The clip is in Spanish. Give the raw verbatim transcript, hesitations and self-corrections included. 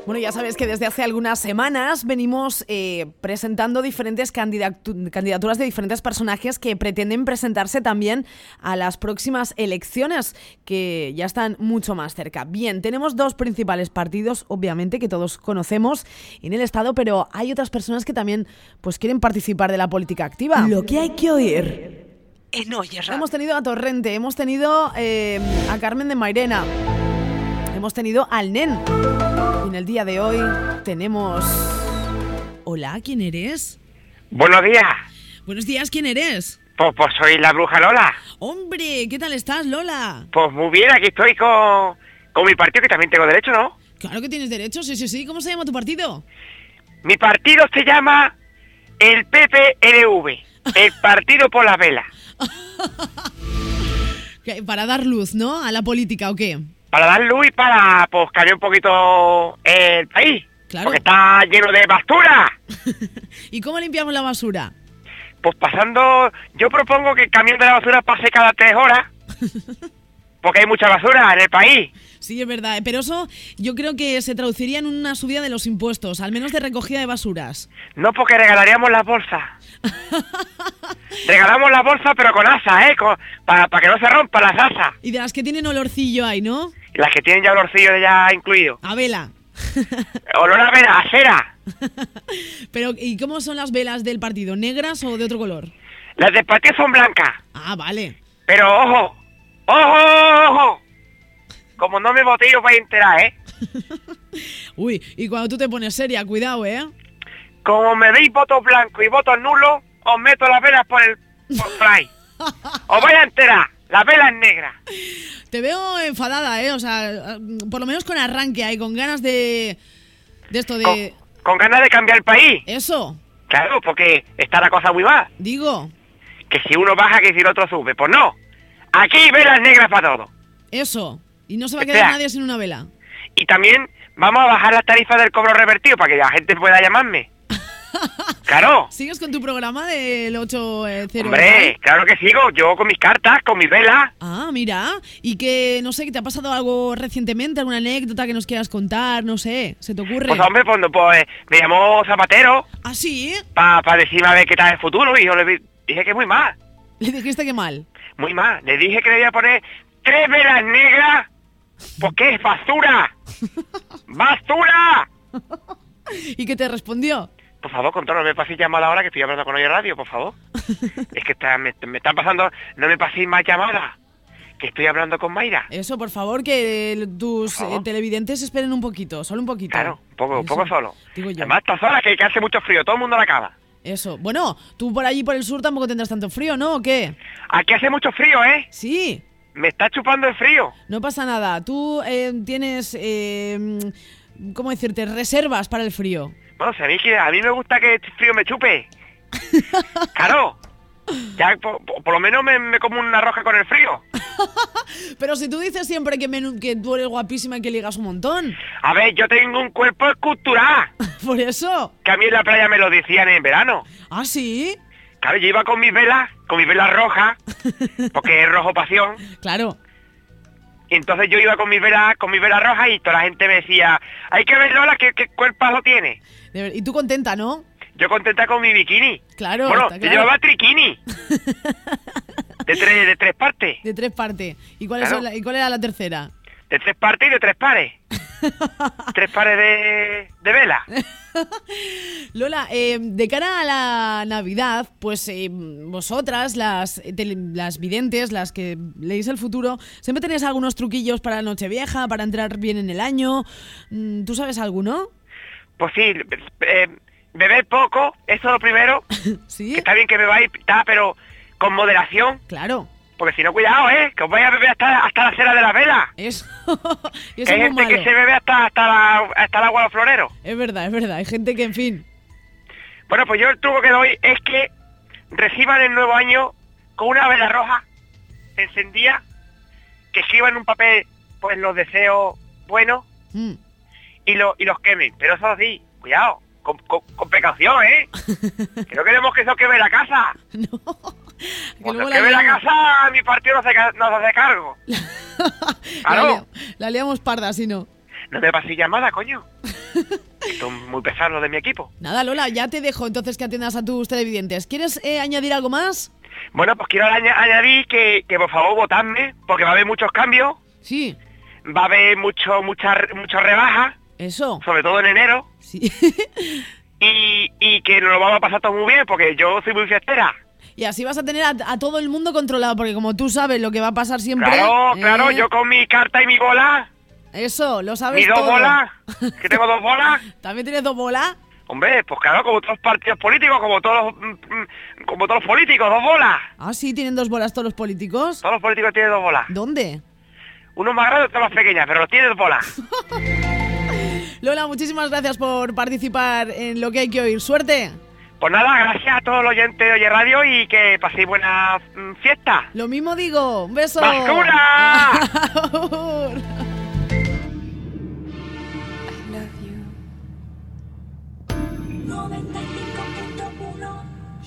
Bueno, ya sabes que desde hace algunas semanas venimos eh, presentando diferentes candidatu- candidaturas de diferentes personajes que pretenden presentarse también a las próximas elecciones, que ya están mucho más cerca. Bien, tenemos dos principales partidos, obviamente, que todos conocemos en el Estado, pero hay otras personas que también pues, quieren participar de la política activa. Lo que hay que oír en Oye Radio. Hemos tenido a Torrente, hemos tenido eh, a Carmen de Mairena, hemos tenido al Nen. Y en el día de hoy tenemos... Hola, ¿quién eres? Buenos días. Buenos días, ¿quién eres? Pues, pues soy la bruja Lola. Hombre, ¿qué tal estás, Lola? Pues muy bien, aquí estoy con, con mi partido, que también tengo derecho, ¿no? Claro que tienes derecho, sí, sí, sí. ¿Cómo se llama tu partido? Mi partido se llama el P P L V, el Partido por las Velas. Para dar luz, ¿no? A la política, ¿o qué? Para dar luz y para, pues, cambiar un poquito el país. Claro. Porque está lleno de basura. ¿Y cómo limpiamos la basura? Pues pasando, yo propongo que el camión de la basura pase cada tres horas. Porque hay mucha basura en el país. Sí, es verdad, pero eso yo creo que se traduciría en una subida de los impuestos, al menos de recogida de basuras. No, porque regalaríamos las bolsas. Regalamos las bolsas, pero con asas, ¿eh? Para pa que no se rompan las asas. Y de las que tienen olorcillo ahí, ¿no? Y las que tienen ya olorcillo ya incluido. A vela. Olor a vela, a cera. Pero, ¿y cómo son las velas del partido? ¿Negras o de otro color? Las del partido son blancas. Ah, vale. Pero ojo, ojo, ojo. Como no me voté, os vais a enterar, ¿eh? Uy, y cuando tú te pones seria, cuidado, ¿eh? Como me deis votos blancos y votos nulos, os meto las velas por el por fly. Os vais a enterar, las velas negras. Te veo enfadada, ¿eh? O sea, por lo menos con arranque ahí, con ganas de... De esto de... Con, con ganas de cambiar el país. Eso. Claro, porque está la cosa muy mal. Digo. Que si uno baja, que si el otro sube. Pues no. Aquí velas negras para todo. Eso. Y no se va a quedar Espera. nadie sin una vela. Y también vamos a bajar las tarifas del cobro revertido para que la gente pueda llamarme. Claro. ¿Sigues con tu programa del ocho cero? Hombre, claro que sigo. Yo con mis cartas, con mis velas. Ah, mira. Y que, no sé, que te ha pasado algo recientemente, alguna anécdota que nos quieras contar, no sé, ¿se te ocurre? Pues hombre, pues, pues me llamó Zapatero. ¿Ah, sí? Para pa decirme a ver qué tal el futuro. Y yo le di- dije que muy mal. Le dijiste que mal. Muy mal. Le dije que le iba a poner tres velas negras. Porque es basura. ¡Basura! ¿Y qué te respondió? Por favor, control, no me paséis llamada ahora que estoy hablando con Oye Radio, por favor. Es que está, me, me están pasando... No me paséis más llamadas, que estoy hablando con Mayra. Eso, por favor, que tus Por favor. eh, televidentes esperen un poquito, solo un poquito. Claro, un poco, un Eso, poco solo. Digo yo. Además, estas horas que, que hace mucho frío, todo el mundo la acaba. Eso. Bueno, tú por allí, por el sur, tampoco tendrás tanto frío, ¿no? ¿O qué? Aquí hace mucho frío, ¿eh? Sí. Me está chupando el frío. No pasa nada. Tú eh, tienes, eh, ¿cómo decirte? Reservas para el frío. Bueno, sabéis que a mí me gusta que este frío me chupe. Claro. Ya por, por- por lo menos me, me como una roja con el frío. Pero si tú dices siempre que, me- que tú eres guapísima y que ligas un montón. A ver, yo tengo un cuerpo escultural. Por eso. Que a mí en la playa me lo decían en verano. ¿Ah, sí? Claro, yo iba con mis velas, con mis velas rojas, porque es rojo pasión. Claro. Y entonces yo iba con mis velas, con mis velas rojas y toda la gente me decía, hay que ver Lola, qué, qué cuerpazo tiene. De ver- y tú contenta, ¿no? Yo contenta con mi bikini. Claro, Bueno, está yo claro. llevaba triquini. De tres, de tres partes. De tres partes. ¿Y cuál, Claro. es la- ¿Y cuál era la tercera? De tres partes y de tres pares. Tres pares de, de velas. Lola, eh, de cara a la Navidad, pues eh, vosotras, las, eh, tele- las videntes, las que leéis el futuro, siempre tenéis algunos truquillos para la Nochevieja, para entrar bien en el año. Mm, ¿Tú sabes alguno? Pues sí, eh, beber poco, eso es lo primero. ¿Sí? Que está bien que bebáis, está, pero con moderación. Claro. Porque si no, cuidado, ¿eh? Que os vais a beber hasta, hasta la cera de la vela. Eso, y Que eso hay es muy gente malo. que se bebe hasta, hasta, la, hasta el agua de los floreros. Es verdad, es verdad. Hay gente que, en fin... Bueno, pues yo el truco que doy es que reciban el nuevo año con una vela roja encendida, que escriban en un papel pues los deseos buenos mm, y, lo, y los quemen. Pero eso sí, cuidado, con, con, con precaución, ¿eh? Que no queremos que eso queme la casa. no. Que Cuando luego queme la liamos- casa, mi partido no se, ca- no se hace cargo. la, Claro. lia- la liamos parda, si no. No me paséis llamada, coño. Son muy pesados los de mi equipo. Nada, Lola, ya te dejo entonces que atiendas a tus televidentes. ¿Quieres eh, añadir algo más? Bueno, pues quiero añ- añadir que, que por favor votadme, porque va a haber muchos cambios, Sí, va a haber mucho, muchas muchas rebajas, eso. sobre todo en enero, Sí. y, y que nos lo vamos a pasar todo muy bien, porque yo soy muy fiestera. Y así vas a tener a, a todo el mundo controlado, porque como tú sabes lo que va a pasar siempre... Claro, ¿eh? claro, yo con mi carta y mi bola, Eso, lo sabes mis dos todo. bolas, que tengo dos bolas. ¿También tienes dos bolas? Hombre, pues claro, como todos los partidos políticos, como todos los, mm, mm, como todos los políticos, dos bolas. Ah, sí, tienen dos bolas todos los políticos. Todos los políticos tienen dos bolas. ¿Dónde? Uno más grande, otro más pequeña, pero los tienen dos bolas. Lola, muchísimas gracias por participar en Lo que hay que oír. ¡Suerte! Pues nada, gracias a todos los oyentes de Oye Radio y que paséis buenas mm, fiestas. Lo mismo digo. Un beso. ¡Basura! Agur. noventa y tres